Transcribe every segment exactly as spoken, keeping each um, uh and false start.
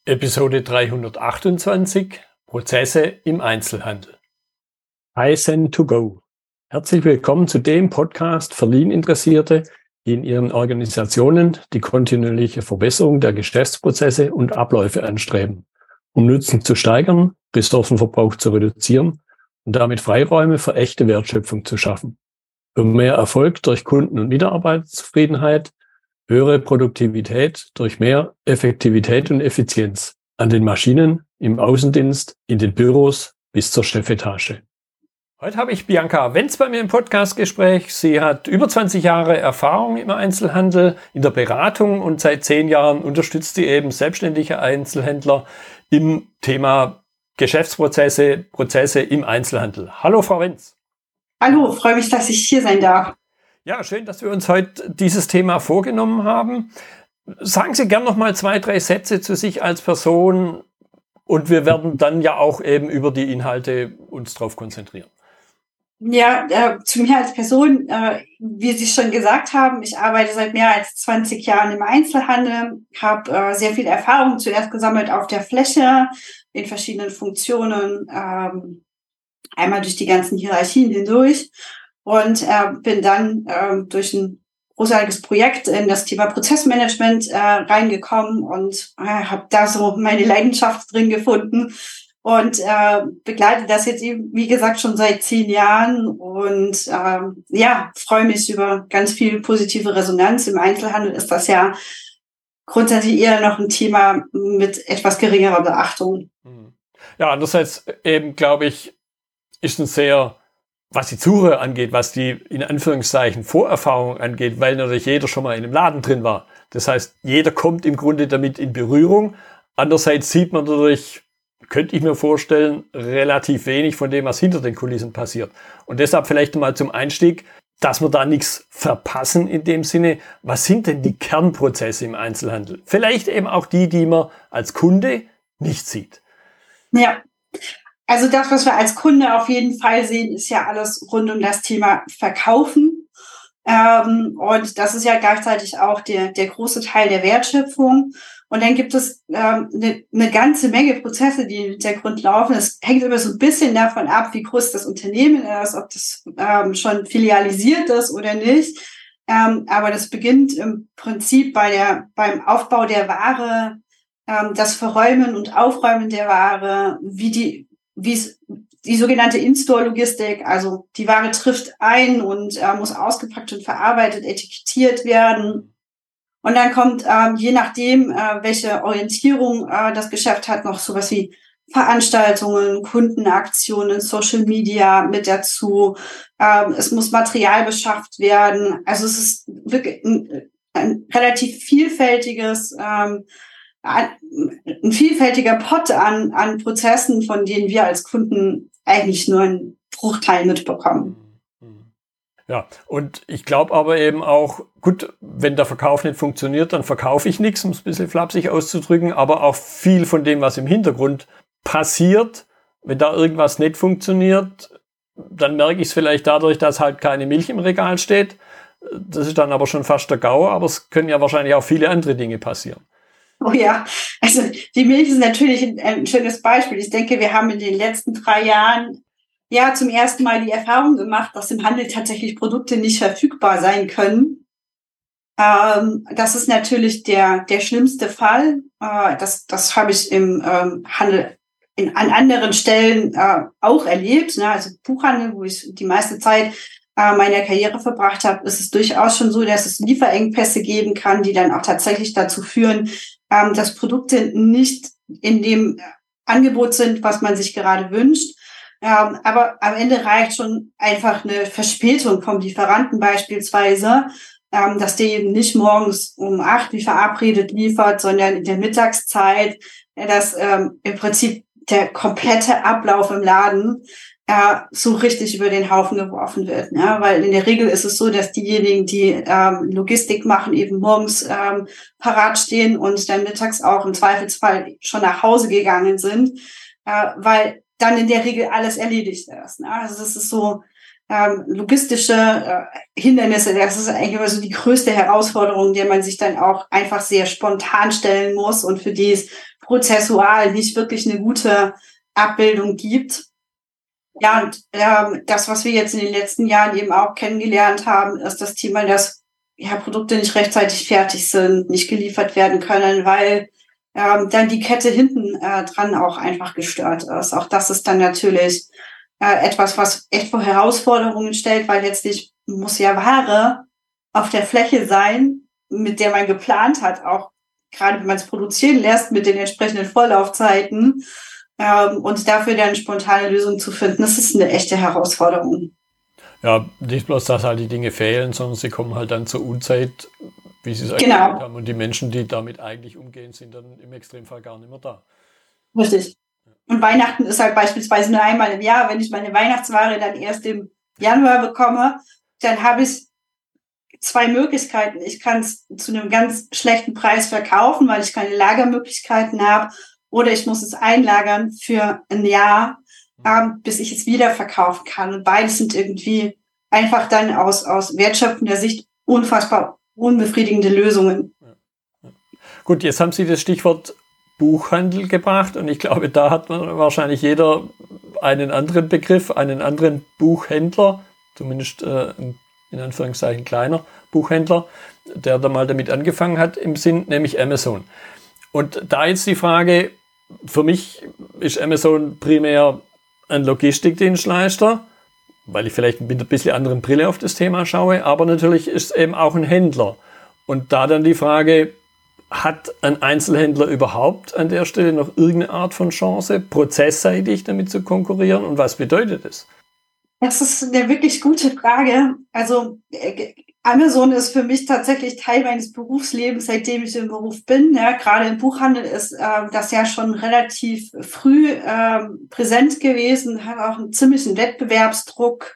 Episode dreihundertachtundzwanzig Prozesse im Einzelhandel. Kaizen to go. Herzlich willkommen zu dem Podcast für Lean-Interessierte, die in ihren Organisationen die kontinuierliche Verbesserung der Geschäftsprozesse und Abläufe anstreben, um Nutzen zu steigern, Ressourcenverbrauch zu reduzieren und damit Freiräume für echte Wertschöpfung zu schaffen. Für mehr Erfolg durch Kunden- und Mitarbeiterzufriedenheit, höhere Produktivität durch mehr Effektivität und Effizienz an den Maschinen, im Außendienst, in den Büros bis zur Chefetage. Heute habe ich Bianca Wenz bei mir im Podcastgespräch. Sie hat über zwanzig Jahre Erfahrung im Einzelhandel, in der Beratung und seit zehn Jahren unterstützt sie eben selbstständige Einzelhändler im Thema Geschäftsprozesse, Prozesse im Einzelhandel. Hallo Frau Wenz. Hallo, freue mich, dass ich hier sein darf. Ja, schön, dass wir uns heute dieses Thema vorgenommen haben. Sagen Sie gern noch mal zwei, drei Sätze zu sich als Person und wir werden dann ja auch eben über die Inhalte uns drauf konzentrieren. Ja, äh, zu mir als Person, äh, wie Sie schon gesagt haben, ich arbeite seit mehr als zwanzig Jahren im Einzelhandel, habe äh, sehr viel Erfahrung zuerst gesammelt auf der Fläche in verschiedenen Funktionen, ähm, einmal durch die ganzen Hierarchien hindurch. Und äh, bin dann äh, durch ein großartiges Projekt in das Thema Prozessmanagement äh, reingekommen und äh, habe da so meine Leidenschaft drin gefunden und äh, begleite das jetzt eben, wie gesagt, schon seit zehn Jahren und äh, ja, freue mich über ganz viel positive Resonanz. Im Einzelhandel ist das ja grundsätzlich eher noch ein Thema mit etwas geringerer Beachtung. Ja, andererseits eben, glaube ich, ist ein sehr, was die Suche angeht, was die in Anführungszeichen Vorerfahrung angeht, weil natürlich jeder schon mal in einem Laden drin war. Das heißt, jeder kommt im Grunde damit in Berührung. Andererseits sieht man dadurch, könnte ich mir vorstellen, relativ wenig von dem, was hinter den Kulissen passiert. Und deshalb vielleicht mal zum Einstieg, dass wir da nichts verpassen in dem Sinne. Was sind denn die Kernprozesse im Einzelhandel? Vielleicht eben auch die, die man als Kunde nicht sieht. Ja. Also das, was wir als Kunde auf jeden Fall sehen, ist ja alles rund um das Thema Verkaufen. Ähm, und das ist ja gleichzeitig auch der, der große Teil der Wertschöpfung. Und dann gibt es ähm, eine, eine ganze Menge Prozesse, die im Hintergrund laufen. Es hängt immer so ein bisschen davon ab, wie groß das Unternehmen ist, ob das ähm, schon filialisiert ist oder nicht. Ähm, aber das beginnt im Prinzip bei der, beim Aufbau der Ware, ähm, das Verräumen und Aufräumen der Ware, wie die wie es die sogenannte In-Store-Logistik, also die Ware trifft ein und äh, muss ausgepackt und verarbeitet, etikettiert werden. Und dann kommt, ähm, je nachdem, äh, welche Orientierung äh, das Geschäft hat, noch sowas wie Veranstaltungen, Kundenaktionen, Social Media mit dazu. Ähm, es muss Material beschafft werden. Also es ist wirklich ein, ein relativ vielfältiges ähm, ein vielfältiger Pot an, an Prozessen, von denen wir als Kunden eigentlich nur einen Bruchteil mitbekommen. Ja, und ich glaube aber eben auch, gut, wenn der Verkauf nicht funktioniert, dann verkaufe ich nichts, um es ein bisschen flapsig auszudrücken, aber auch viel von dem, was im Hintergrund passiert, wenn da irgendwas nicht funktioniert, dann merke ich es vielleicht dadurch, dass halt keine Milch im Regal steht. Das ist dann aber schon fast der GAU, aber es können ja wahrscheinlich auch viele andere Dinge passieren. Oh ja, also die Milch ist natürlich ein, ein schönes Beispiel. Ich denke, wir haben in den letzten drei Jahren ja zum ersten Mal die Erfahrung gemacht, dass im Handel tatsächlich Produkte nicht verfügbar sein können. Ähm, das ist natürlich der der schlimmste Fall. Äh, das das habe ich im ähm, Handel in, an anderen Stellen äh, auch erlebt. Ne? Also Buchhandel, wo ich die meiste Zeit äh, meiner Karriere verbracht habe, ist es durchaus schon so, dass es Lieferengpässe geben kann, die dann auch tatsächlich dazu führen, ähm, dass Produkte nicht in dem Angebot sind, was man sich gerade wünscht. Ähm, aber am Ende reicht schon einfach eine Verspätung vom Lieferanten beispielsweise, ähm, dass der eben nicht morgens um acht wie verabredet liefert, sondern in der Mittagszeit, ja, dass ähm, im Prinzip der komplette Ablauf im Laden äh, so richtig über den Haufen geworfen wird. Ne? Weil in der Regel ist es so, dass diejenigen, die ähm, Logistik machen, eben morgens ähm, parat stehen und dann mittags auch im Zweifelsfall schon nach Hause gegangen sind, äh, weil dann in der Regel alles erledigt ist. Ne? Also das ist so ähm, logistische äh, Hindernisse. Das ist eigentlich immer so die größte Herausforderung, der man sich dann auch einfach sehr spontan stellen muss und für die es prozessual nicht wirklich eine gute Abbildung gibt. Ja, und ähm, das, was wir jetzt in den letzten Jahren eben auch kennengelernt haben, ist das Thema, dass ja, Produkte nicht rechtzeitig fertig sind, nicht geliefert werden können, weil ähm, dann die Kette hinten äh, dran auch einfach gestört ist. Auch das ist dann natürlich äh, etwas, was echt vor Herausforderungen stellt, weil letztlich muss ja Ware auf der Fläche sein, mit der man geplant hat, auch gerade wenn man es produzieren lässt mit den entsprechenden Vorlaufzeiten. Ähm, und dafür dann spontane Lösungen zu finden, das ist eine echte Herausforderung. Ja, nicht bloß, dass halt die Dinge fehlen, sondern sie kommen halt dann zur Unzeit, wie sie es eigentlich Genau. haben. Und die Menschen, die damit eigentlich umgehen, sind dann im Extremfall gar nicht mehr da. Richtig. Und Weihnachten ist halt beispielsweise nur einmal im Jahr. Wenn ich meine Weihnachtsware dann erst im Januar bekomme, dann habe ich zwei Möglichkeiten. Ich kann es zu einem ganz schlechten Preis verkaufen, weil ich keine Lagermöglichkeiten habe. Oder ich muss es einlagern für ein Jahr, ähm, bis ich es wieder verkaufen kann. Und beides sind irgendwie einfach dann aus, aus wertschöpfender Sicht unfassbar unbefriedigende Lösungen. Ja. Ja. Gut, jetzt haben Sie das Stichwort Buchhandel gebracht und ich glaube, da hat man wahrscheinlich jeder einen anderen Begriff, einen anderen Buchhändler, zumindest äh, in Anführungszeichen kleiner Buchhändler, der da mal damit angefangen hat im Sinn, nämlich Amazon. Und da jetzt die Frage, für mich ist Amazon primär ein Logistikdienstleister, weil ich vielleicht mit ein bisschen anderen Brille auf das Thema schaue, aber natürlich ist es eben auch ein Händler. Und da dann die Frage, hat ein Einzelhändler überhaupt an der Stelle noch irgendeine Art von Chance, prozessseitig damit zu konkurrieren? Und was bedeutet das? Das ist eine wirklich gute Frage. Also äh, Amazon ist für mich tatsächlich Teil meines Berufslebens, seitdem ich im Beruf bin. Ja, gerade im Buchhandel ist äh, das ja schon relativ früh äh, präsent gewesen, hat auch einen ziemlichen Wettbewerbsdruck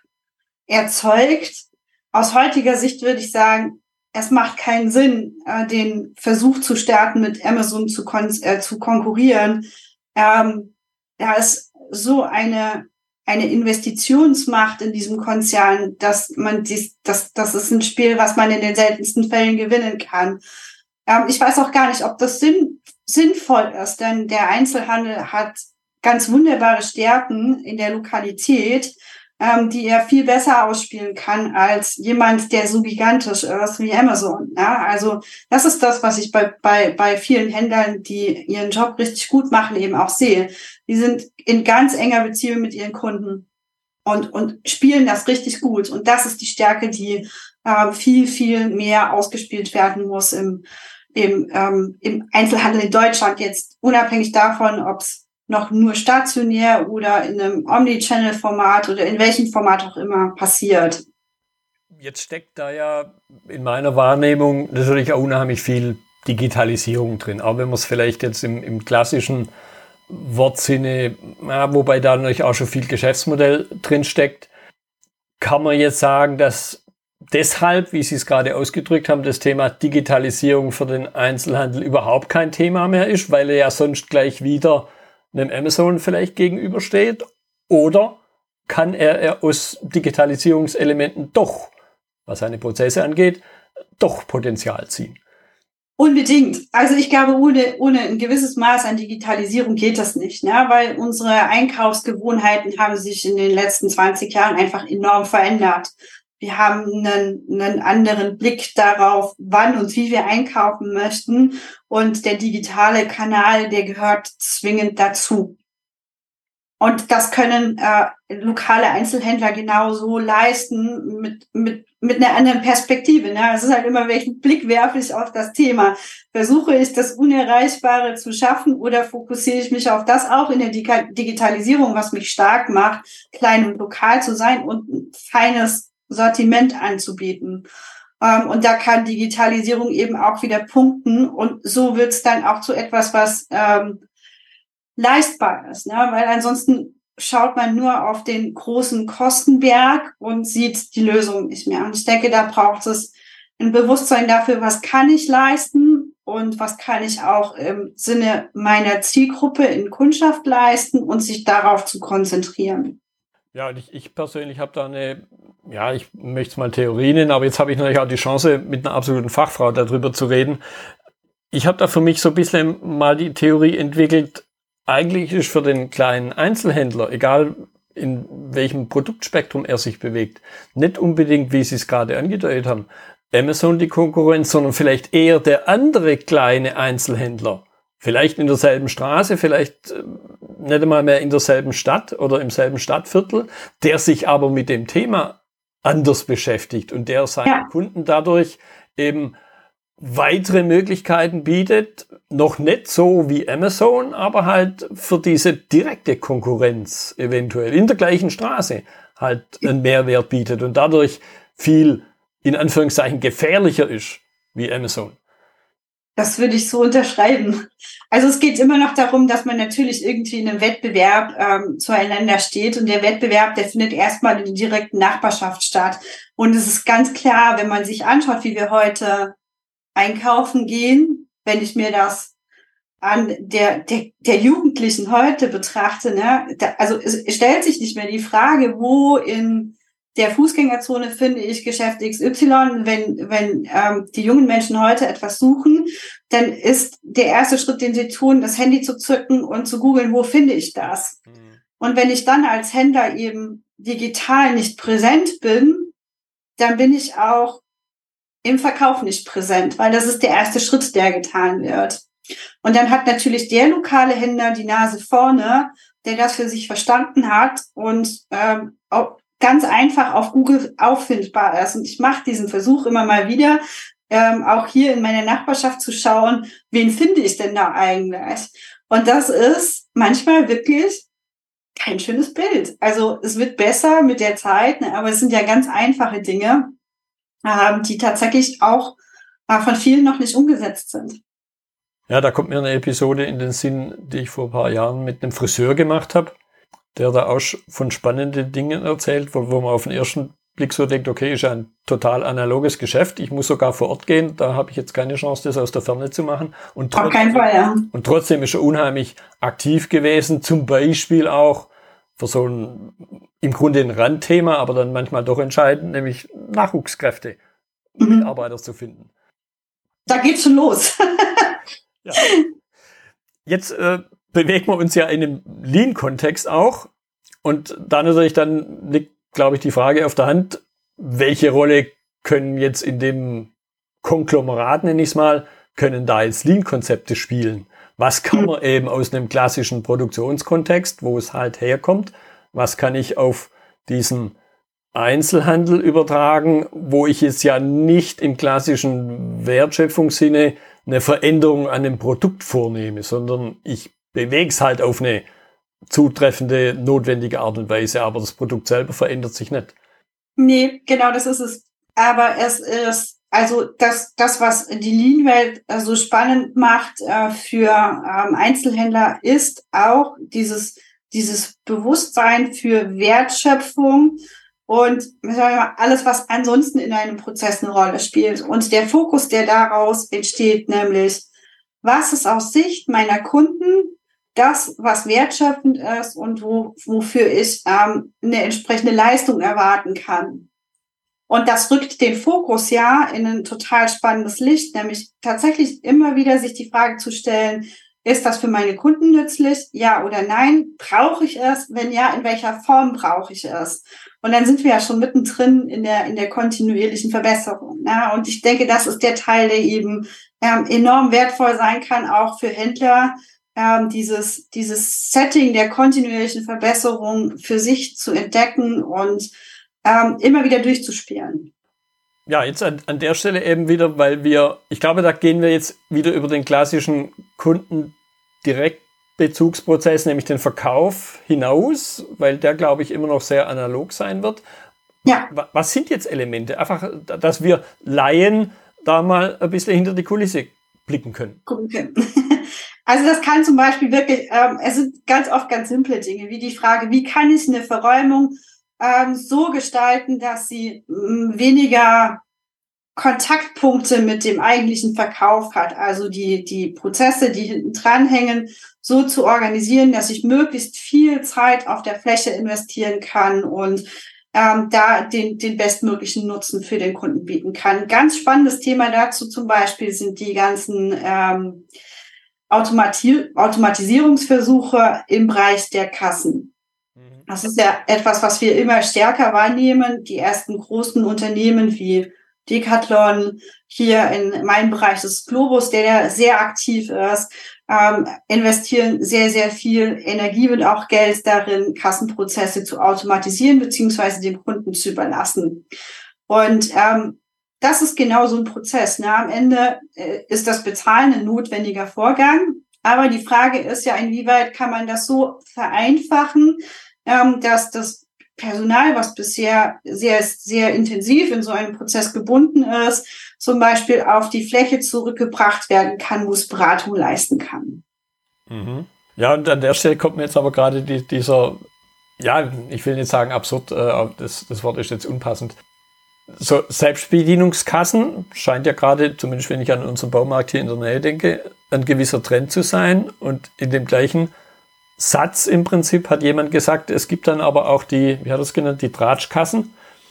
erzeugt. Aus heutiger Sicht würde ich sagen, es macht keinen Sinn, äh, den Versuch zu starten, mit Amazon zu, kon- äh, zu konkurrieren. Ähm, da ist so eine eine Investitionsmacht in diesem Konzern, dass man dies, das, das ist ein Spiel, was man in den seltensten Fällen gewinnen kann. Ähm, ich weiß auch gar nicht, ob das sinn, sinnvoll ist, denn der Einzelhandel hat ganz wunderbare Stärken in der Lokalität, ähm, die er viel besser ausspielen kann als jemand, der so gigantisch ist wie Amazon. Ja, also das ist das, was ich bei, bei, bei vielen Händlern, die ihren Job richtig gut machen, eben auch sehe. Die sind in ganz enger Beziehung mit ihren Kunden und, und spielen das richtig gut. Und das ist die Stärke, die äh, viel, viel mehr ausgespielt werden muss im, im, ähm, im Einzelhandel in Deutschland, jetzt unabhängig davon, ob es noch nur stationär oder in einem Omnichannel-Format oder in welchem Format auch immer passiert. Jetzt steckt da ja in meiner Wahrnehmung natürlich auch unheimlich viel Digitalisierung drin, auch wenn man es vielleicht jetzt im, im klassischen Wortsinne, ja, wobei da natürlich auch schon viel Geschäftsmodell drin steckt, kann man jetzt sagen, dass deshalb, wie Sie es gerade ausgedrückt haben, das Thema Digitalisierung für den Einzelhandel überhaupt kein Thema mehr ist, weil er ja sonst gleich wieder einem Amazon vielleicht gegenübersteht? Oder kann er, er aus Digitalisierungselementen doch, was seine Prozesse angeht, doch Potenzial ziehen? Unbedingt. Also ich glaube, ohne, ohne ein gewisses Maß an Digitalisierung geht das nicht, ne? Weil unsere Einkaufsgewohnheiten haben sich in den letzten zwanzig Jahren einfach enorm verändert. Wir haben einen, einen anderen Blick darauf, wann und wie wir einkaufen möchten. Und der digitale Kanal, der gehört zwingend dazu. Und das können äh, lokale Einzelhändler genauso leisten mit, mit, mit einer anderen Perspektive. Ne? Es ist halt immer, welchen Blick werfe ich auf das Thema. Versuche ich, das Unerreichbare zu schaffen oder fokussiere ich mich auf das auch in der Digitalisierung, was mich stark macht, klein und lokal zu sein und ein feines Sortiment anzubieten. Ähm, und da kann Digitalisierung eben auch wieder punkten. Und so wird es dann auch zu etwas, was ähm, leistbar ist, ne? Weil ansonsten schaut man nur auf den großen Kostenberg und sieht die Lösung nicht mehr. Und ich denke, da braucht es ein Bewusstsein dafür, was kann ich leisten und was kann ich auch im Sinne meiner Zielgruppe in Kundschaft leisten und sich darauf zu konzentrieren. Ja, und ich, ich persönlich habe da eine, ja, ich möchte es mal Theorie nennen, aber jetzt habe ich natürlich auch die Chance, mit einer absoluten Fachfrau darüber zu reden. Ich habe da für mich so ein bisschen mal die Theorie entwickelt, eigentlich ist für den kleinen Einzelhändler, egal in welchem Produktspektrum er sich bewegt, nicht unbedingt, wie Sie es gerade angedeutet haben, Amazon die Konkurrenz, sondern vielleicht eher der andere kleine Einzelhändler. Vielleicht in derselben Straße, vielleicht nicht einmal mehr in derselben Stadt oder im selben Stadtviertel, der sich aber mit dem Thema anders beschäftigt und der seinen ja. Kunden dadurch eben weitere Möglichkeiten bietet, noch nicht so wie Amazon, aber halt für diese direkte Konkurrenz eventuell in der gleichen Straße halt einen Mehrwert bietet und dadurch viel in Anführungszeichen gefährlicher ist wie Amazon. Das würde ich so unterschreiben. Also es geht immer noch darum, dass man natürlich irgendwie in einem Wettbewerb ähm, zueinander steht und der Wettbewerb, der findet erstmal in der direkten Nachbarschaft statt. Und es ist ganz klar, wenn man sich anschaut, wie wir heute einkaufen gehen, wenn ich mir das an der, der, der Jugendlichen heute betrachte, ne, da, also es stellt sich nicht mehr die Frage, wo in der Fußgängerzone finde ich Geschäft X Y. Wenn, wenn ähm, die jungen Menschen heute etwas suchen, dann ist der erste Schritt, den sie tun, das Handy zu zücken und zu googeln, wo finde ich das? Mhm. Und wenn ich dann als Händler eben digital nicht präsent bin, dann bin ich auch im Verkauf nicht präsent, weil das ist der erste Schritt, der getan wird. Und dann hat natürlich der lokale Händler die Nase vorne, der das für sich verstanden hat und ähm, auch ganz einfach auf Google auffindbar ist. Und ich mache diesen Versuch immer mal wieder, ähm, auch hier in meiner Nachbarschaft zu schauen, wen finde ich denn da eigentlich? Und das ist manchmal wirklich kein schönes Bild. Also es wird besser mit der Zeit, ne, aber es sind ja ganz einfache Dinge, äh, die tatsächlich auch äh, von vielen noch nicht umgesetzt sind. Ja, da kommt mir eine Episode in den Sinn, die ich vor ein paar Jahren mit einem Friseur gemacht habe, der da auch von spannenden Dingen erzählt, wo, wo man auf den ersten Blick so denkt, okay, ist ja ein total analoges Geschäft, ich muss sogar vor Ort gehen, da habe ich jetzt keine Chance, das aus der Ferne zu machen. Und trotzdem, auf keinen Fall, ja. Und trotzdem ist er unheimlich aktiv gewesen, zum Beispiel auch für so ein, im Grunde ein Randthema, aber dann manchmal doch entscheidend, nämlich Nachwuchskräfte, um mhm. Mitarbeiter zu finden. Da geht's schon los. Ja. Jetzt äh, bewegen wir uns ja in einem Lean-Kontext auch. Und da natürlich dann liegt, glaube ich, die Frage auf der Hand, welche Rolle können jetzt in dem Konglomerat, nenne ich es mal, können da jetzt Lean-Konzepte spielen? Was kann man eben aus einem klassischen Produktionskontext, wo es halt herkommt, was kann ich auf diesen Einzelhandel übertragen, wo ich jetzt ja nicht im klassischen Wertschöpfungssinne eine Veränderung an dem Produkt vornehme, sondern ich bewege es halt auf eine zutreffende, notwendige Art und Weise, aber das Produkt selber verändert sich nicht. Nee, genau, das ist es. Aber es ist, also das, das was die Lean-Welt äh, so spannend macht äh, für ähm, Einzelhändler, ist auch dieses, dieses Bewusstsein für Wertschöpfung und sagen wir mal, alles, was ansonsten in einem Prozess eine Rolle spielt. Und der Fokus, der daraus entsteht, nämlich, was ist aus Sicht meiner Kunden das, was wertschöpfend ist und wo, wofür ich ähm, eine entsprechende Leistung erwarten kann. Und das rückt den Fokus ja in ein total spannendes Licht, nämlich tatsächlich immer wieder sich die Frage zu stellen, ist das für meine Kunden nützlich? Ja oder nein? Brauche ich es? Wenn ja, in welcher Form brauche ich es? Und dann sind wir ja schon mittendrin in der, in der kontinuierlichen Verbesserung. Ja? Und ich denke, das ist der Teil, der eben ähm, enorm wertvoll sein kann, auch für Händler, ähm, dieses, dieses Setting der kontinuierlichen Verbesserung für sich zu entdecken und ähm, immer wieder durchzuspielen. Ja, jetzt an, an der Stelle eben wieder, weil wir, ich glaube, da gehen wir jetzt wieder über den klassischen Kundendirektbezugsprozess, nämlich den Verkauf hinaus, weil der, glaube ich, immer noch sehr analog sein wird. Ja. Was sind jetzt Elemente? Einfach, dass wir Laien da mal ein bisschen hinter die Kulisse blicken können. Gucken können. Also das kann zum Beispiel wirklich, ähm, es sind ganz oft ganz simple Dinge, wie die Frage, wie kann ich eine Verräumung ähm, so gestalten, dass sie ähm, weniger Kontaktpunkte mit dem eigentlichen Verkauf hat, also die, die Prozesse, die hinten dranhängen, so zu organisieren, dass ich möglichst viel Zeit auf der Fläche investieren kann und ähm, da den, den bestmöglichen Nutzen für den Kunden bieten kann. Ganz spannendes Thema dazu zum Beispiel sind die ganzen ähm, Automati- Automatisierungsversuche im Bereich der Kassen. Das ist ja etwas, was wir immer stärker wahrnehmen. Die ersten großen Unternehmen wie Decathlon, hier in meinem Bereich des Globus, der ja sehr aktiv ist, ähm, investieren sehr, sehr viel Energie und auch Geld darin, Kassenprozesse zu automatisieren beziehungsweise dem Kunden zu überlassen. Und ähm, das ist genau so ein Prozess. Ne? Am Ende äh, ist das Bezahlen ein notwendiger Vorgang. Aber die Frage ist ja, inwieweit kann man das so vereinfachen, ähm, dass das Personal, was bisher sehr, sehr intensiv in so einem Prozess gebunden ist, zum Beispiel auf die Fläche zurückgebracht werden kann, wo es Beratung leisten kann. Mhm. Ja, und an der Stelle kommt mir jetzt aber gerade die, dieser, ja, ich will nicht sagen absurd, äh, das, das Wort ist jetzt unpassend. So Selbstbedienungskassen scheint ja gerade, zumindest wenn ich an unseren Baumarkt hier in der Nähe denke, ein gewisser Trend zu sein. Und in dem gleichen Satz im Prinzip hat jemand gesagt, es gibt dann aber auch die, wie hat er es genannt, die Tratschkassen,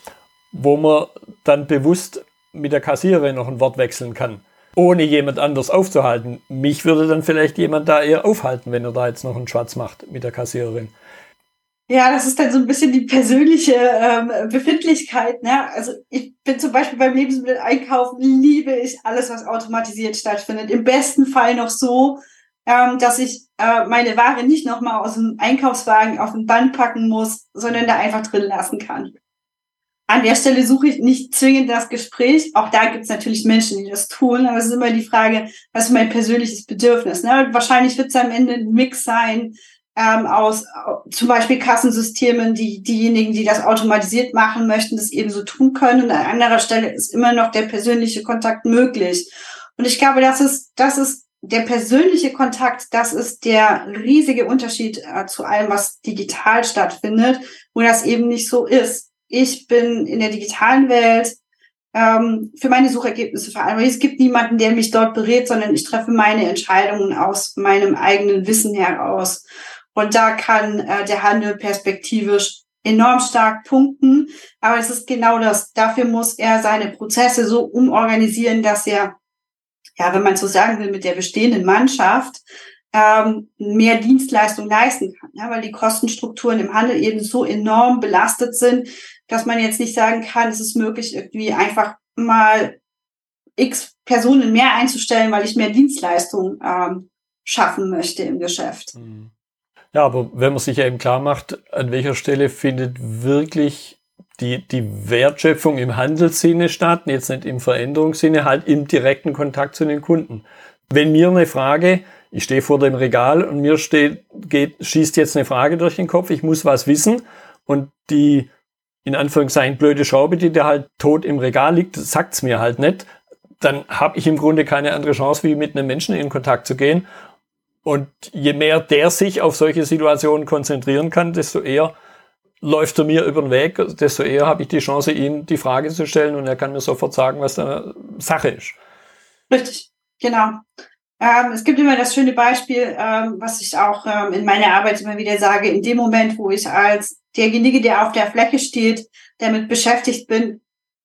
wo man dann bewusst mit der Kassiererin noch ein Wort wechseln kann, ohne jemand anders aufzuhalten. Mich würde dann vielleicht jemand da eher aufhalten, wenn er da jetzt noch einen Schwarz macht mit der Kassiererin. Ja, das ist dann so ein bisschen die persönliche ähm, Befindlichkeit. Ne? Also ich bin zum Beispiel beim Lebensmitteleinkaufen, liebe ich alles, was automatisiert stattfindet. Im besten Fall noch so, ähm, dass ich äh, meine Ware nicht nochmal aus dem Einkaufswagen auf ein Band packen muss, sondern da einfach drin lassen kann. An der Stelle suche ich nicht zwingend das Gespräch. Auch da gibt es natürlich Menschen, die das tun. Aber es ist immer die Frage, was ist mein persönliches Bedürfnis? Ne? Wahrscheinlich wird es am Ende ein Mix sein, Ähm, aus äh, zum Beispiel Kassensystemen, die diejenigen, die das automatisiert machen möchten, das eben so tun können. Und an anderer Stelle ist immer noch der persönliche Kontakt möglich. Und ich glaube, das ist, das ist der persönliche Kontakt, das ist der riesige Unterschied äh, zu allem, was digital stattfindet, wo das eben nicht so ist. Ich bin in der digitalen Welt ähm, für meine Suchergebnisse verantwortlich. Es gibt niemanden, der mich dort berät, sondern ich treffe meine Entscheidungen aus meinem eigenen Wissen heraus. Und da kann äh, der Handel perspektivisch enorm stark punkten. Aber es ist genau das. Dafür muss er seine Prozesse so umorganisieren, dass er, ja, wenn man so sagen will, mit der bestehenden Mannschaft ähm, mehr Dienstleistung leisten kann. Ja, weil die Kostenstrukturen im Handel eben so enorm belastet sind, dass man jetzt nicht sagen kann, es ist möglich, irgendwie einfach mal x Personen mehr einzustellen, weil ich mehr Dienstleistung ähm, schaffen möchte im Geschäft. Mhm. Ja, aber wenn man sich ja eben klar macht, an welcher Stelle findet wirklich die, die Wertschöpfung im Handelssinne statt, jetzt nicht im Veränderungssinne, halt im direkten Kontakt zu den Kunden. Wenn mir eine Frage, ich stehe vor dem Regal und mir steht, geht, schießt jetzt eine Frage durch den Kopf, ich muss was wissen und die, in Anführungszeichen, blöde Schraube, die da halt tot im Regal liegt, sagt's mir halt nicht, dann habe ich im Grunde keine andere Chance, wie mit einem Menschen in Kontakt zu gehen. Und je mehr der sich auf solche Situationen konzentrieren kann, desto eher läuft er mir über den Weg, desto eher habe ich die Chance, ihm die Frage zu stellen und er kann mir sofort sagen, was da Sache ist. Richtig, genau. Ähm, es gibt immer das schöne Beispiel, ähm, was ich auch ähm, in meiner Arbeit immer wieder sage, in dem Moment, wo ich als derjenige, der auf der Fläche steht, damit beschäftigt bin,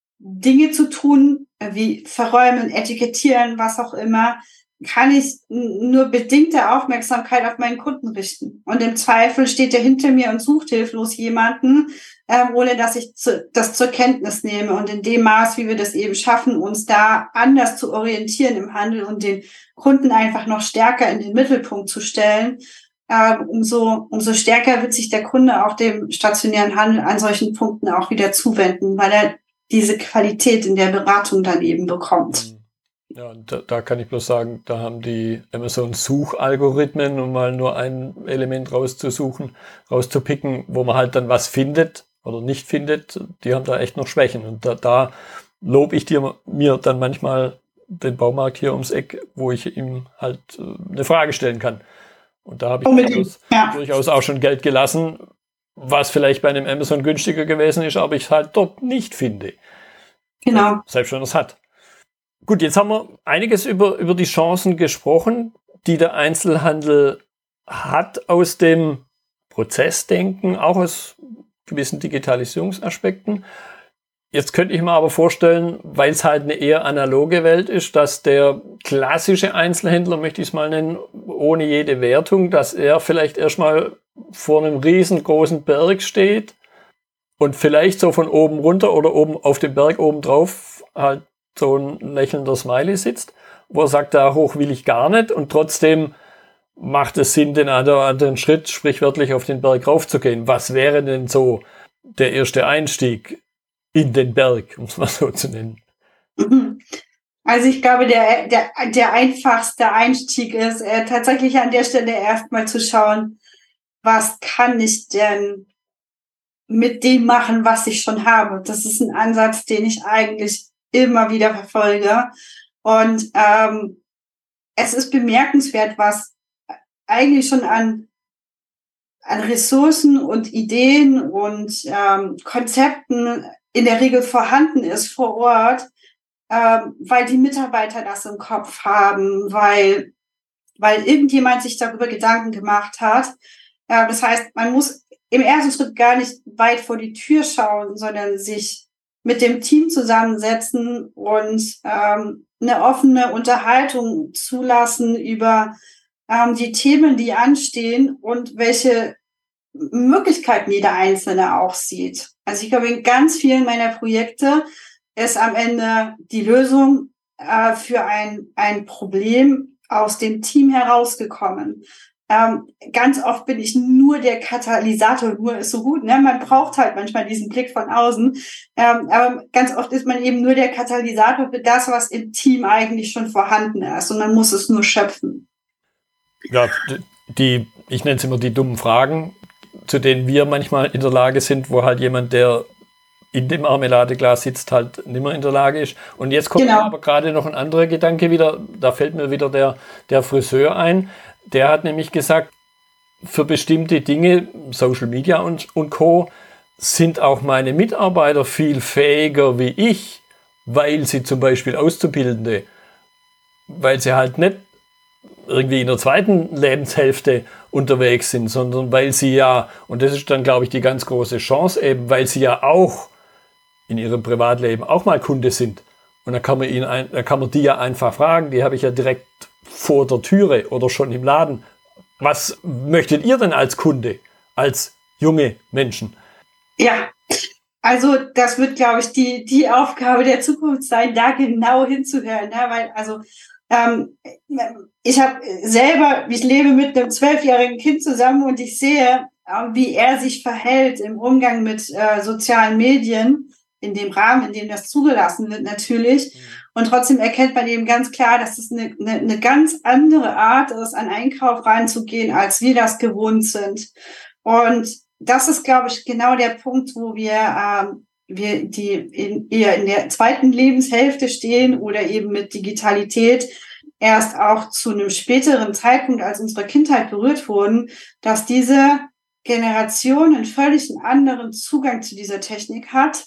Dinge zu tun, wie verräumen, etikettieren, was auch immer, kann ich nur bedingte Aufmerksamkeit auf meinen Kunden richten. Und im Zweifel steht er hinter mir und sucht hilflos jemanden, äh, ohne dass ich zu, das zur Kenntnis nehme. Und in dem Maß, wie wir das eben schaffen, uns da anders zu orientieren im Handel und den Kunden einfach noch stärker in den Mittelpunkt zu stellen, äh, umso, umso stärker wird sich der Kunde auch dem stationären Handel an solchen Punkten auch wieder zuwenden, weil er diese Qualität in der Beratung dann eben bekommt. Ja, da, da kann ich bloß sagen, da haben die Amazon-Suchalgorithmen, um mal nur ein Element rauszusuchen, rauszupicken, wo man halt dann was findet oder nicht findet, die haben da echt noch Schwächen. Und da, da lobe ich dir mir dann manchmal den Baumarkt hier ums Eck, wo ich ihm halt eine Frage stellen kann. Und da habe ich durchaus, ja. durchaus auch schon Geld gelassen, was vielleicht bei einem Amazon günstiger gewesen ist, aber ich es halt dort nicht finde. Genau. Selbst wenn er es hat. Gut, jetzt haben wir einiges über, über die Chancen gesprochen, die der Einzelhandel hat aus dem Prozessdenken, auch aus gewissen Digitalisierungsaspekten. Jetzt könnte ich mir aber vorstellen, weil es halt eine eher analoge Welt ist, dass der klassische Einzelhändler, möchte ich es mal nennen, ohne jede Wertung, dass er vielleicht erstmal vor einem riesengroßen Berg steht und vielleicht so von oben runter oder oben auf dem Berg oben drauf halt so ein lächelnder Smiley sitzt, wo er sagt, da hoch will ich gar nicht, und trotzdem macht es Sinn, den einen oder anderen Schritt sprichwörtlich auf den Berg raufzugehen. Was wäre denn so der erste Einstieg in den Berg, um es mal so zu nennen? Also ich glaube, der, der, der einfachste Einstieg ist äh, tatsächlich an der Stelle erstmal zu schauen, was kann ich denn mit dem machen, was ich schon habe. Das ist ein Ansatz, den ich eigentlich immer wieder verfolge. Und ähm, es ist bemerkenswert, was eigentlich schon an an Ressourcen und Ideen und ähm, Konzepten in der Regel vorhanden ist vor Ort, ähm, weil die Mitarbeiter das im Kopf haben, weil, weil irgendjemand sich darüber Gedanken gemacht hat. Äh, das heißt, man muss im ersten Schritt gar nicht weit vor die Tür schauen, sondern sich mit dem Team zusammensetzen und ähm, eine offene Unterhaltung zulassen über ähm, die Themen, die anstehen und welche Möglichkeiten jeder Einzelne auch sieht. Also ich glaube, in ganz vielen meiner Projekte ist am Ende die Lösung äh, für ein, ein Problem aus dem Team herausgekommen. Ähm, ganz oft bin ich nur der Katalysator, nur ist so gut, ne? Man braucht halt manchmal diesen Blick von außen, ähm, aber ganz oft ist man eben nur der Katalysator für das, was im Team eigentlich schon vorhanden ist, und man muss es nur schöpfen. Ja, die, ich nenne es immer die dummen Fragen, zu denen wir manchmal in der Lage sind, wo halt jemand, der in dem Marmeladeglas sitzt, halt nicht mehr in der Lage ist. Und jetzt kommt genau. mir aber gerade noch ein anderer Gedanke wieder, da fällt mir wieder der, der Friseur ein. Der hat nämlich gesagt, für bestimmte Dinge, Social Media und, und Co., sind auch meine Mitarbeiter viel fähiger wie ich, weil sie zum Beispiel Auszubildende, weil sie halt nicht irgendwie in der zweiten Lebenshälfte unterwegs sind, sondern weil sie ja, und das ist dann, glaube ich, die ganz große Chance eben, weil sie ja auch in ihrem Privatleben auch mal Kunde sind. Und dann kann man ihnen, ein, dann kann man die ja einfach fragen, die habe ich ja direkt vor der Türe oder schon im Laden. Was möchtet ihr denn als Kunde, als junge Menschen? Ja, also das wird, glaube ich, die, die Aufgabe der Zukunft sein, da genau hinzuhören, ne? Weil, also ähm, ich habe selber, ich lebe mit einem zwölfjährigen Kind zusammen und ich sehe, wie er sich verhält im Umgang mit äh, sozialen Medien, in dem Rahmen, in dem das zugelassen wird natürlich. Und trotzdem erkennt man eben ganz klar, dass es eine, eine, eine ganz andere Art ist, an Einkauf reinzugehen, als wir das gewohnt sind. Und das ist, glaube ich, genau der Punkt, wo wir, ähm, wir die in, eher in der zweiten Lebenshälfte stehen oder eben mit Digitalität erst auch zu einem späteren Zeitpunkt als unsere Kindheit berührt wurden, dass diese Generation einen völlig anderen Zugang zu dieser Technik hat,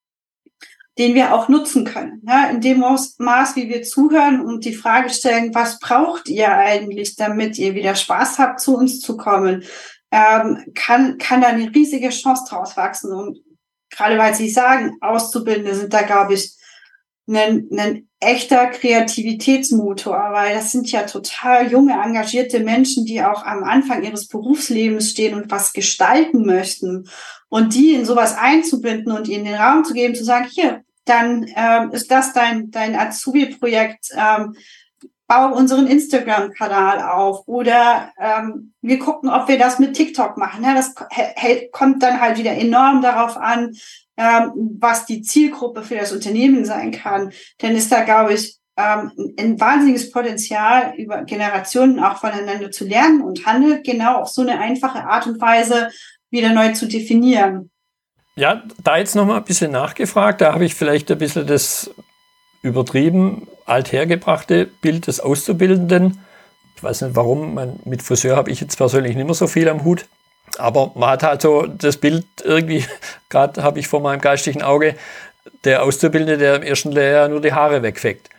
den wir auch nutzen können. Ja, in dem Maß, wie wir zuhören und die Frage stellen, was braucht ihr eigentlich, damit ihr wieder Spaß habt, zu uns zu kommen, ähm, kann, kann da eine riesige Chance draus wachsen. Und gerade weil Sie sagen, Auszubildende sind da, glaube ich, ein, ein echter Kreativitätsmotor, weil das sind ja total junge, engagierte Menschen, die auch am Anfang ihres Berufslebens stehen und was gestalten möchten. Und die in sowas einzubinden und ihnen den Raum zu geben, zu sagen, hier, dann ähm, ist das dein, dein Azubi-Projekt, ähm, bau unseren Instagram-Kanal auf oder ähm, wir gucken, ob wir das mit TikTok machen. Ja, das hält, kommt dann halt wieder enorm darauf an, ähm, was die Zielgruppe für das Unternehmen sein kann. Denn ist da, glaube ich, ähm, ein wahnsinniges Potenzial, über Generationen auch voneinander zu lernen und Handel genau auf so eine einfache Art und Weise wieder neu zu definieren. Ja, da jetzt nochmal ein bisschen nachgefragt, da habe ich vielleicht ein bisschen das übertrieben althergebrachte Bild des Auszubildenden. Ich weiß nicht warum, man, mit Friseur habe ich jetzt persönlich nicht mehr so viel am Hut, aber man hat halt so das Bild irgendwie, gerade habe ich vor meinem geistigen Auge, der Auszubildende, der im ersten Lehrjahr nur die Haare wegfegt.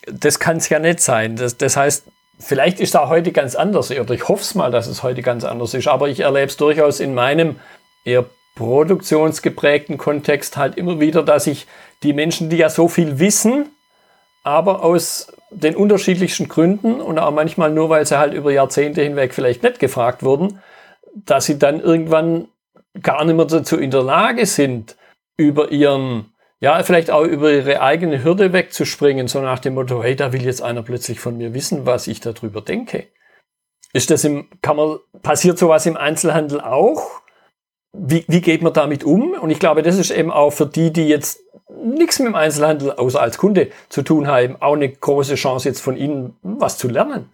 das kann es ja nicht sein. Das, das heißt, vielleicht ist da heute ganz anders, oder ich hoffe es mal, dass es heute ganz anders ist, aber ich erlebe es durchaus in meinem eher produktionsgeprägten Kontext halt immer wieder, dass ich die Menschen, die ja so viel wissen, aber aus den unterschiedlichsten Gründen und auch manchmal nur, weil sie halt über Jahrzehnte hinweg vielleicht nicht gefragt wurden, dass sie dann irgendwann gar nicht mehr dazu in der Lage sind, über ihren, ja, vielleicht auch über ihre eigene Hürde wegzuspringen, so nach dem Motto, hey, da will jetzt einer plötzlich von mir wissen, was ich darüber denke. Ist das im, kann man, passiert sowas im Einzelhandel auch? Wie, wie geht man damit um? Und ich glaube, das ist eben auch für die, die jetzt nichts mit dem Einzelhandel, außer als Kunde, zu tun haben, auch eine große Chance, jetzt von Ihnen was zu lernen.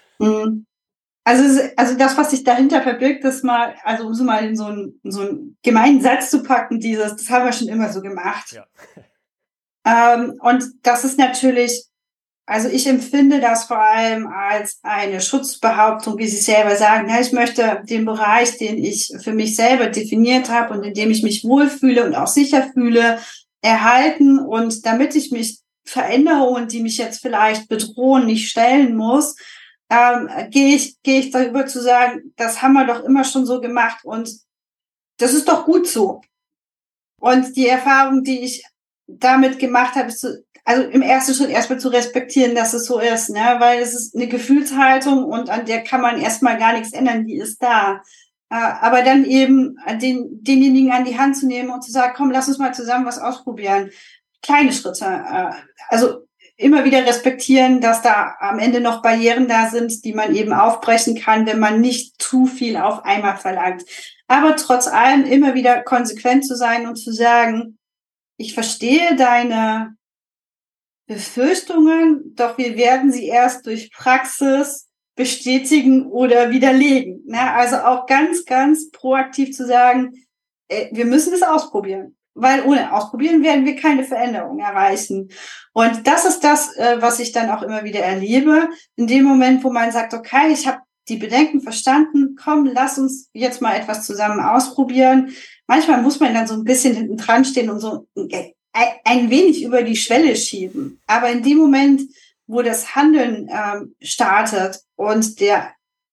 Also, also das, was sich dahinter verbirgt, ist mal, also um so mal in so einen, so einen gemeinen Satz zu packen, dieses, das haben wir schon immer so gemacht. Ja. Ähm, und das ist natürlich, also ich empfinde das vor allem als eine Schutzbehauptung, wie Sie selber sagen, ja, ich möchte den Bereich, den ich für mich selber definiert habe und in dem ich mich wohlfühle und auch sicher fühle, erhalten. Und damit ich mich Veränderungen, die mich jetzt vielleicht bedrohen, nicht stellen muss, ähm, gehe ich, gehe ich darüber zu sagen, das haben wir doch immer schon so gemacht und das ist doch gut so. Und die Erfahrung, die ich damit gemacht habe, ist zu, also im ersten Schritt erstmal zu respektieren, dass es so ist, ne? Weil es ist eine Gefühlshaltung und an der kann man erstmal gar nichts ändern, die ist da. Äh, aber dann eben den, denjenigen an die Hand zu nehmen und zu sagen, komm, lass uns mal zusammen was ausprobieren. Kleine Schritte. Äh, also immer wieder respektieren, dass da am Ende noch Barrieren da sind, die man eben aufbrechen kann, wenn man nicht zu viel auf einmal verlangt. Aber trotz allem immer wieder konsequent zu sein und zu sagen, ich verstehe deine Befürchtungen, doch wir werden sie erst durch Praxis bestätigen oder widerlegen. Ne? Also auch ganz, ganz proaktiv zu sagen, äh, wir müssen es ausprobieren, weil ohne Ausprobieren werden wir keine Veränderung erreichen. Und das ist das, äh, was ich dann auch immer wieder erlebe, in dem Moment, wo man sagt, okay, ich habe die Bedenken verstanden, komm, lass uns jetzt mal etwas zusammen ausprobieren. Manchmal muss man dann so ein bisschen hinten dran stehen und so ein wenig über die Schwelle schieben. Aber in dem Moment, wo das Handeln ähm, startet und der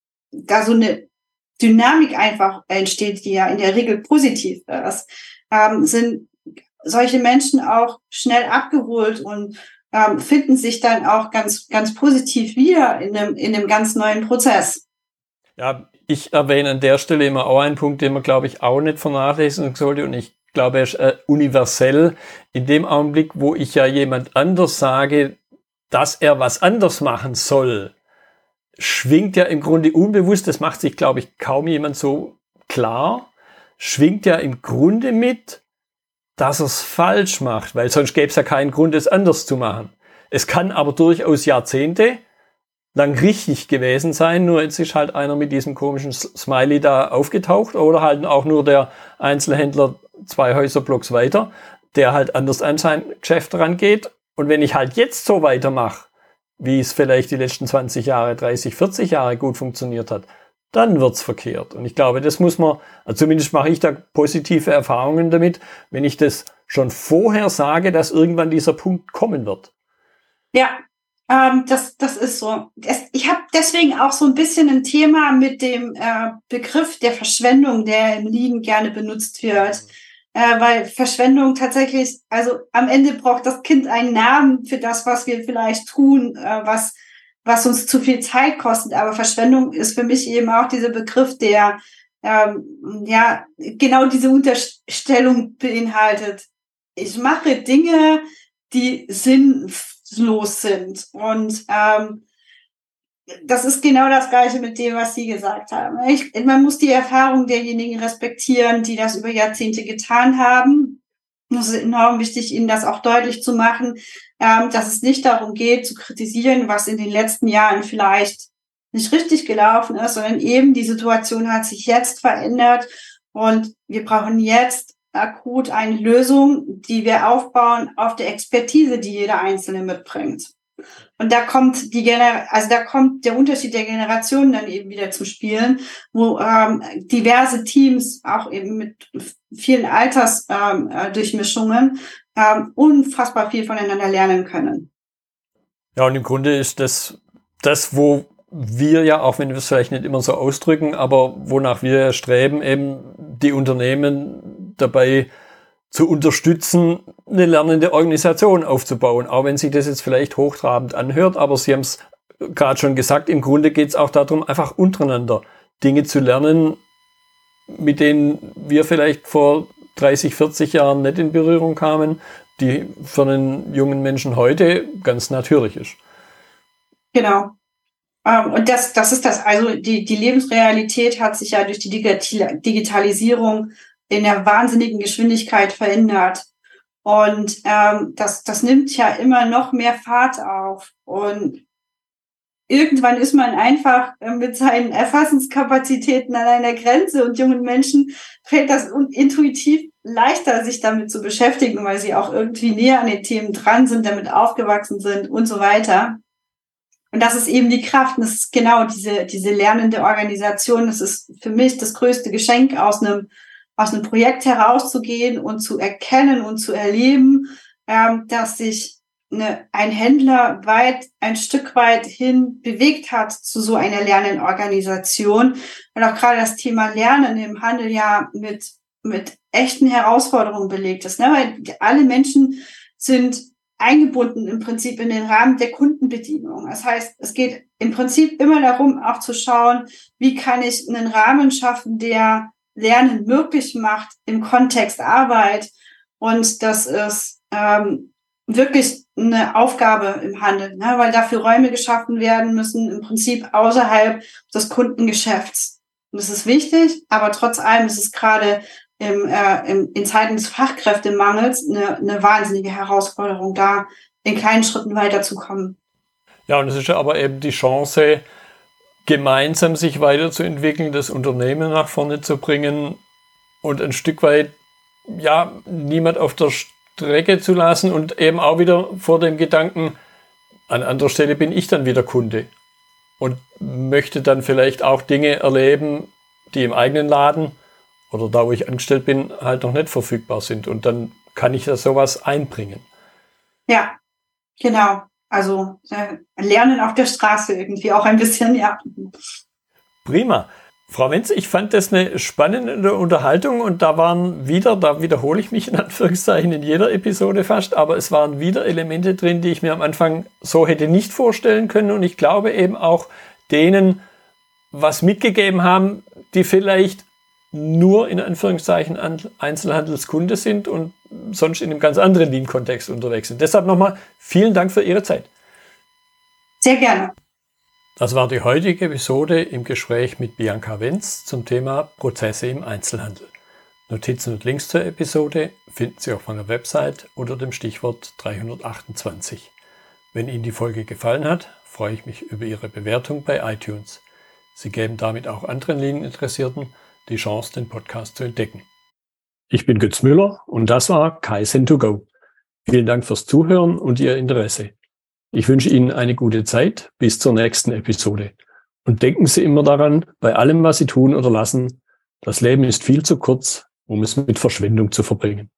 da so eine Dynamik einfach entsteht, die ja in der Regel positiv ist, ähm, sind solche Menschen auch schnell abgeholt und ähm, finden sich dann auch ganz, ganz positiv wieder in einem, in einem ganz neuen Prozess. Ja, ich erwähne an der Stelle immer auch einen Punkt, den man, glaube ich, auch nicht vernachlässigen sollte. Und ich glaube, er ist äh, universell. In dem Augenblick, wo ich ja jemand anders sage, dass er was anders machen soll, schwingt ja im Grunde unbewusst, das macht sich, glaube ich, kaum jemand so klar, schwingt ja im Grunde mit, dass er es falsch macht, weil sonst gäbe es ja keinen Grund, es anders zu machen. Es kann aber durchaus Jahrzehnte lang richtig gewesen sein, nur jetzt ist halt einer mit diesem komischen Smiley da aufgetaucht oder halt auch nur der Einzelhändler zwei Häuserblocks weiter, der halt anders an sein Geschäft rangeht. Und wenn ich halt jetzt so weitermache, wie es vielleicht die letzten zwanzig Jahre, dreißig, vierzig Jahre gut funktioniert hat, dann wird's verkehrt. Und ich glaube, das muss man, also zumindest mache ich da positive Erfahrungen damit, wenn ich das schon vorher sage, dass irgendwann dieser Punkt kommen wird. Ja, ähm, das, das ist so. Das, ich habe deswegen auch so ein bisschen ein Thema mit dem äh, Begriff der Verschwendung, der im Liegen gerne benutzt wird. Äh, weil Verschwendung tatsächlich, also am Ende braucht das Kind einen Namen für das, was wir vielleicht tun, äh, was, was uns zu viel Zeit kostet. Aber Verschwendung ist für mich eben auch dieser Begriff, der ähm, ja genau diese Unterstellung beinhaltet. Ich mache Dinge, die sinnlos sind. Und ähm, das ist genau das Gleiche mit dem, was Sie gesagt haben. Ich, man muss die Erfahrung derjenigen respektieren, die das über Jahrzehnte getan haben. Es ist enorm wichtig, Ihnen das auch deutlich zu machen, ähm, dass es nicht darum geht, zu kritisieren, was in den letzten Jahren vielleicht nicht richtig gelaufen ist, sondern eben die Situation hat sich jetzt verändert und wir brauchen jetzt akut eine Lösung, die wir aufbauen auf der Expertise, die jeder Einzelne mitbringt. Und da kommt die Gener- also da kommt der Unterschied der Generationen dann eben wieder zum Spielen, wo ähm, diverse Teams auch eben mit vielen Altersdurchmischungen ähm, ähm, unfassbar viel voneinander lernen können. Ja, und im Grunde ist das das, wo wir ja, auch wenn wir es vielleicht nicht immer so ausdrücken, aber wonach wir ja streben, eben die Unternehmen dabei zu unterstützen, eine lernende Organisation aufzubauen. Auch wenn sich das jetzt vielleicht hochtrabend anhört, aber Sie haben es gerade schon gesagt, im Grunde geht es auch darum, einfach untereinander Dinge zu lernen, mit denen wir vielleicht vor dreißig, vierzig Jahren nicht in Berührung kamen, die für einen jungen Menschen heute ganz natürlich ist. Genau. Und das, das ist das, also die, die Lebensrealität hat sich ja durch die Digitalisierung in der wahnsinnigen Geschwindigkeit verändert. Und ähm, das, das nimmt ja immer noch mehr Fahrt auf. Und irgendwann ist man einfach mit seinen Erfassungskapazitäten an einer Grenze und jungen Menschen fällt das intuitiv leichter, sich damit zu beschäftigen, weil sie auch irgendwie näher an den Themen dran sind, damit aufgewachsen sind und so weiter. Und das ist eben die Kraft. Und das ist genau diese, diese lernende Organisation. Das ist für mich das größte Geschenk, aus einem, aus einem Projekt herauszugehen und zu erkennen und zu erleben, ähm, dass sich eine, ein Händler weit, ein Stück weit hin bewegt hat zu so einer lernenden Organisation. Und auch gerade das Thema Lernen im Handel ja mit, mit echten Herausforderungen belegt ist, ne? Weil alle Menschen sind eingebunden im Prinzip in den Rahmen der Kundenbedienung. Das heißt, es geht im Prinzip immer darum, auch zu schauen, wie kann ich einen Rahmen schaffen, der Lernen möglich macht im Kontext Arbeit. Und das ist ähm, wirklich eine Aufgabe im Handel, ne? Weil dafür Räume geschaffen werden müssen, im Prinzip außerhalb des Kundengeschäfts. Und das ist wichtig, aber trotz allem ist es gerade Im, äh, im, in Zeiten des Fachkräftemangels eine, eine wahnsinnige Herausforderung, da in kleinen Schritten weiterzukommen. Ja, und es ist ja aber eben die Chance, gemeinsam sich weiterzuentwickeln, das Unternehmen nach vorne zu bringen und ein Stück weit, ja, niemand auf der Strecke zu lassen und eben auch wieder vor dem Gedanken, an anderer Stelle bin ich dann wieder Kunde und möchte dann vielleicht auch Dinge erleben, die im eigenen Laden oder da, wo ich angestellt bin, halt noch nicht verfügbar sind. Und dann kann ich da sowas einbringen. Ja, genau. Also äh, lernen auf der Straße irgendwie auch ein bisschen, ja. Prima. Frau Wenz, ich fand das eine spannende Unterhaltung und da waren wieder, da wiederhole ich mich in Anführungszeichen in jeder Episode fast, aber es waren wieder Elemente drin, die ich mir am Anfang so hätte nicht vorstellen können und ich glaube eben auch denen was mitgegeben haben, die vielleicht nur in Anführungszeichen Einzelhandelskunde sind und sonst in einem ganz anderen Lean-Kontext unterwegs sind. Deshalb nochmal vielen Dank für Ihre Zeit. Sehr gerne. Das war die heutige Episode im Gespräch mit Bianca Wenz zum Thema Prozesse im Einzelhandel. Notizen und Links zur Episode finden Sie auf meiner Website unter dem Stichwort dreihundertachtundzwanzig. Wenn Ihnen die Folge gefallen hat, freue ich mich über Ihre Bewertung bei iTunes. Sie geben damit auch anderen Lean-Interessierten die Chance, den Podcast zu entdecken. Ich bin Götz Müller und das war Kaizen to go. Vielen Dank fürs Zuhören und Ihr Interesse. Ich wünsche Ihnen eine gute Zeit bis zur nächsten Episode. Und denken Sie immer daran, bei allem, was Sie tun oder lassen, das Leben ist viel zu kurz, um es mit Verschwendung zu verbringen.